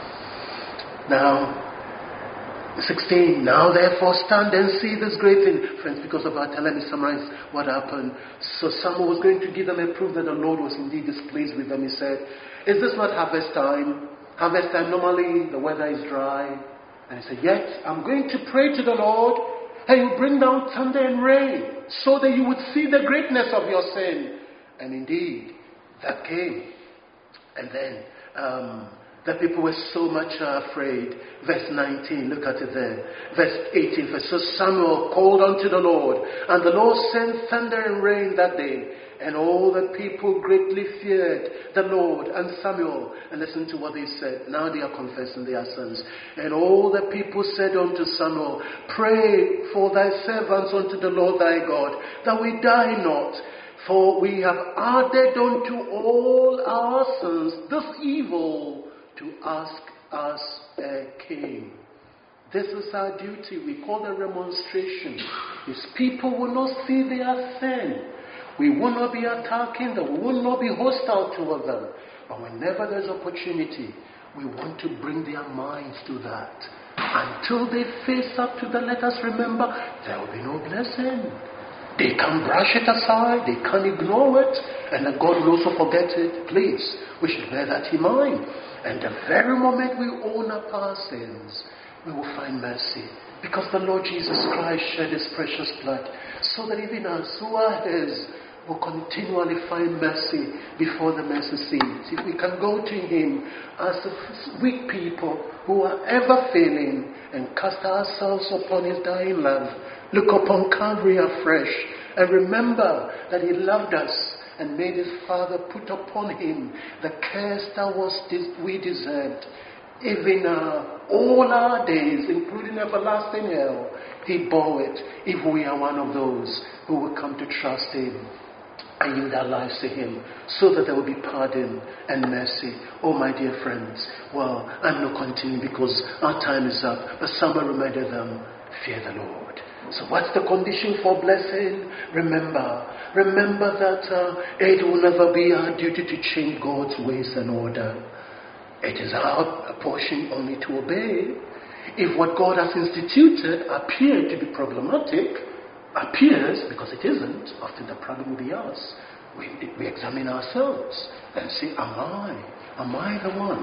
A: Now, sixteen, now therefore stand and see this great thing. Friends, because of our time, let me summarize what happened. So Samuel was going to give them a proof that the Lord was indeed displeased with them. He said, is this not harvest time? Harvest time, normally the weather is dry. And he said, yet I'm going to pray to the Lord, and he will bring down thunder and rain, so that you would see the greatness of your sin. And indeed, that came. And then, um, the people were so much uh, afraid. Verse nineteen, look at it there. Verse eighteen, so Samuel called unto the Lord, and the Lord sent thunder and rain that day. And all the people greatly feared the Lord and Samuel. And listen to what they said. Now they are confessing their sins. And all the people said unto Samuel, pray for thy servants unto the Lord thy God, that we die not. For we have added unto all our sins this evil, to ask us a king. This is our duty. We call the remonstration. His people will not see their sin. We will not be attacking them. We will not be hostile toward them. But whenever there's opportunity, we want to bring their minds to that. Until they face up to the, let us remember, there will be no blessing. They can brush it aside. They can ignore it. And that God will also forget it. Please, we should bear that in mind. And the very moment we own up our sins, we will find mercy. Because the Lord Jesus Christ shed his precious blood, so that even us who are his will continually find mercy before the mercy seat. If we can go to him as weak people who are ever failing and cast ourselves upon his dying love, look upon Calvary afresh and remember that he loved us and made his Father put upon him the curse that was we deserved. Even uh, all our days, including everlasting hell, he bore it. If we are one of those who will come to trust him and yield our lives to him, so that there will be pardon and mercy. Oh, my dear friends, well, I'm not continuing because our time is up. But Samuel reminded them, fear the Lord. So what's the condition for blessing? Remember, remember that uh, it will never be our duty to change God's ways and order. It is our portion only to obey. If what God has instituted appeared to be problematic, appears, because it isn't, often the problem will be us. We, we examine ourselves and say, am I? Am I the one?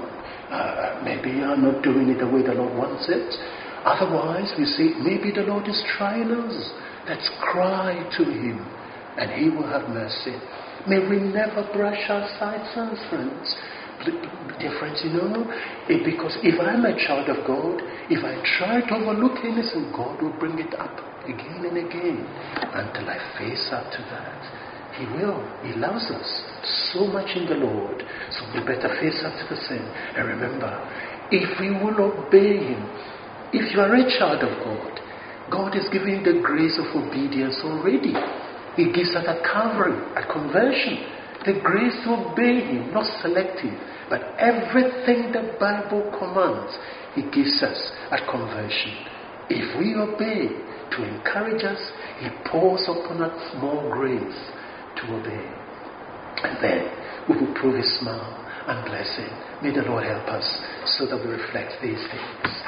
A: Uh, maybe I'm not doing it the way the Lord wants it. Otherwise, we say, maybe the Lord is trying us. Let's cry to him, and he will have mercy. May we never brush aside sins, friends. Dear friends, you know, it, because if I'm a child of God, if I try to overlook anything, God will bring it up again and again until I face up to that. He will. He loves us so much in the Lord. So we better face up to the sin. And remember, if we will obey him, if you are a child of God, God is giving you the grace of obedience already. He gives us at Calvary, at conversion. The grace to obey him, not selective, but everything the Bible commands, he gives us at conversion. If we obey to encourage us, he pours upon us more grace to obey. And then we will prove his smile. and blessing. May the Lord help us so that we reflect these things.